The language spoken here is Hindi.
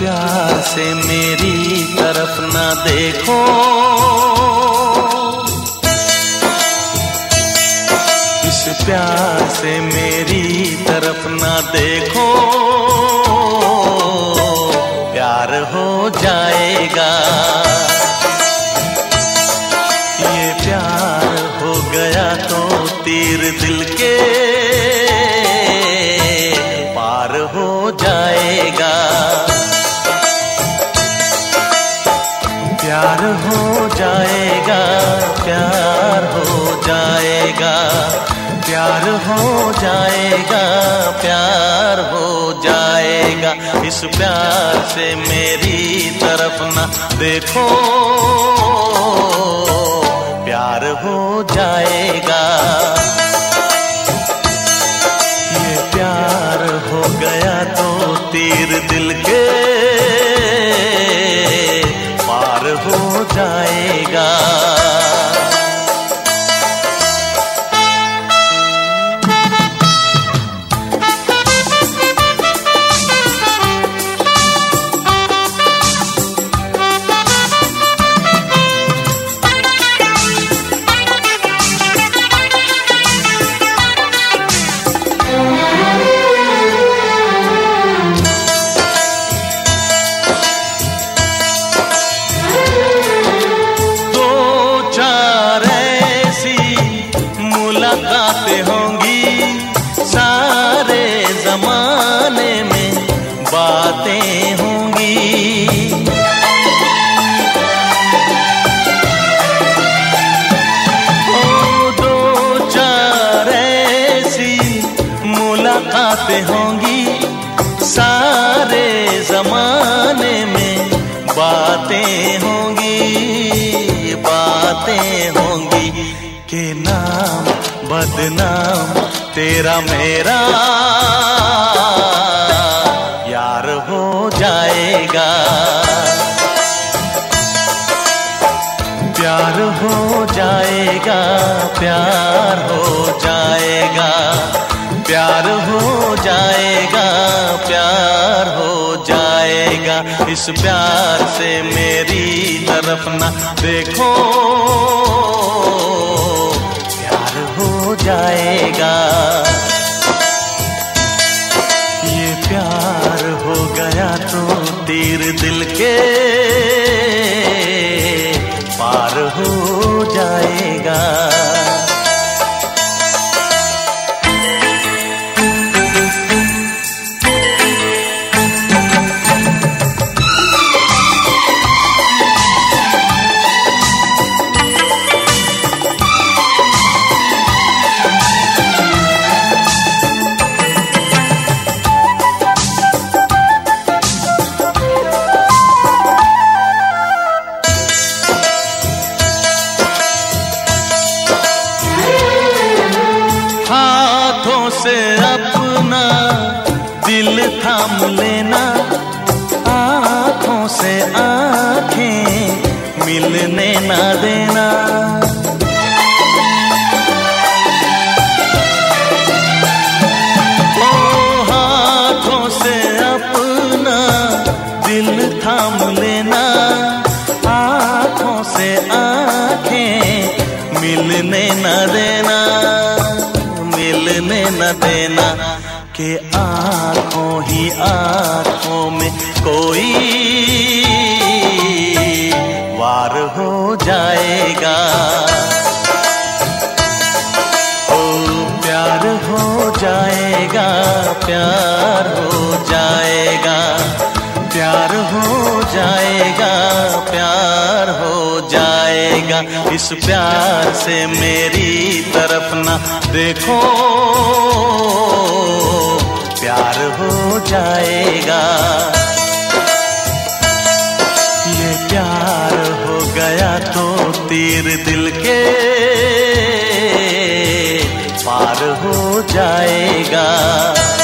प्यार से मेरी तरफ ना देखो, इस प्यार से मेरी तरफ ना देखो, प्यार हो जाएगा। ये प्यार हो गया तो तीर दिल के पार हो जाएगा। प्यार हो जाएगा, प्यार हो जाएगा, प्यार हो जाएगा, प्यार हो जाएगा। इस प्यार से मेरी तरफ ना देखो, प्यार हो जाएगा। ये प्यार हो गया तो तीर दिल के पार हो जाएगा। मुलाकातें होंगी सारे जमाने में, बातें होंगी। ओ दो चार ऐसी मुलाकातें होंगी सारे जमाने में, बातें होंगी, बातें होंगी। के नाम बदनाम तेरा मेरा यार हो जाएगा। प्यार हो जाएगा, प्यार हो जाएगा, प्यार हो जाएगा, प्यार हो जाएगा। इस प्यार से मेरी तरफ ना देखो, हो जाएगा। ये प्यार हो गया तो तीर दिल के पार हो जाएगा। हाथों से अपना दिल थाम लेना, आँखों से आँखें मिलने ना देना। ओ हाथों से अपना दिल थाम लेना, आँखों से आँखें मिलने ना देना, मिलने न देना। कि आँखों ही आँखों में कोई वार हो जाएगा। ओ प्यार हो जाएगा, प्यार हो जाएगा, प्यार हो जाएगा, प्यार हो जाएगा। इस प्यार से मेरी तरफ ना देखो, प्यार हो जाएगा। ये प्यार हो गया तो तीर दिल के पार हो जाएगा।